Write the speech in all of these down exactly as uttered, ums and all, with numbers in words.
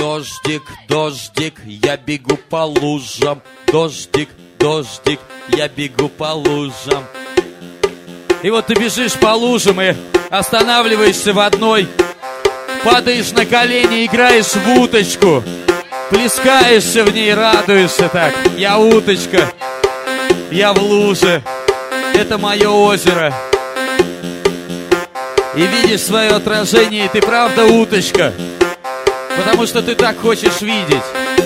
Дождик, дождик, я бегу по лужам. Дождик, дождик, я бегу по лужам. И вот ты бежишь по лужам и останавливаешься в одной, падаешь на колени, играешь в уточку, плескаешься в ней, радуешься так. Я уточка, я в луже, это мое озеро. И видишь свое отражение, и ты правда уточка, потому что ты так хочешь видеть.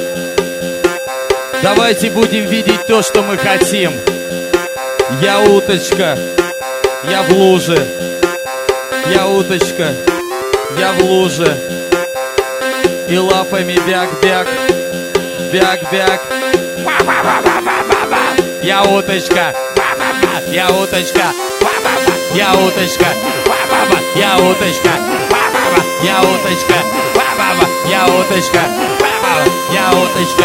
Давайте будем видеть то, что мы хотим. Я уточка, я в луже. Я уточка, я в луже. И лапами бяк-бяк, бяк-бяк. Я уточка, я уточка, я уточка, я уточка, я уточка, я уточка, я уточка,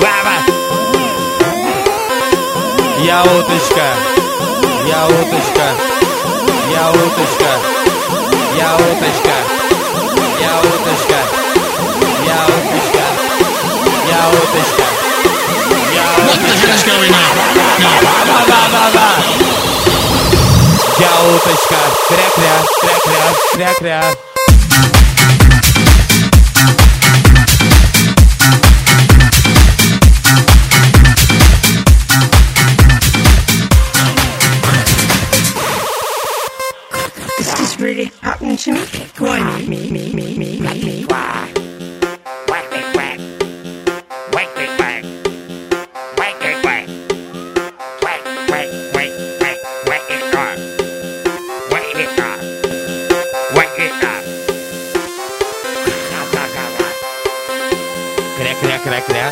я уточка, я уточка, я уточка, я уточка, я уточка, я уточка, я уточка. What the hell is going on? No. Я уточка, кря-кря, кря-кря, кря-кря. This is really happening to me. Why me, me, me, me, me, me, me? Why? Whack it, whack. Whack it, whack. Whack it, whack. Whack, whack, whack, whack, whack it up. Whack it up. Whack it up. Кря-кря-кря-кря.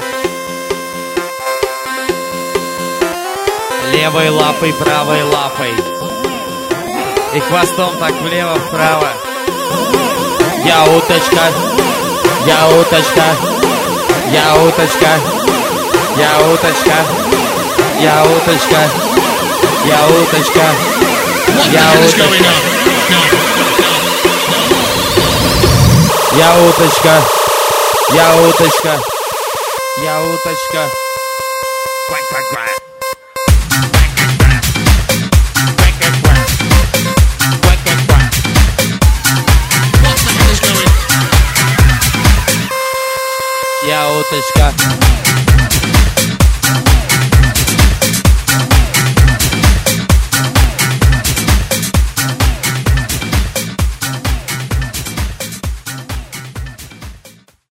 Левой лапой, правой лапой. И хвостом так влево-вправо. Я уточка, я уточка, я уточка, я уточка, я уточка, я уточка, What the я hell is going уточка, on? No. я уточка, я уточка, я уточка. Quack, quack, quack. Я уточка.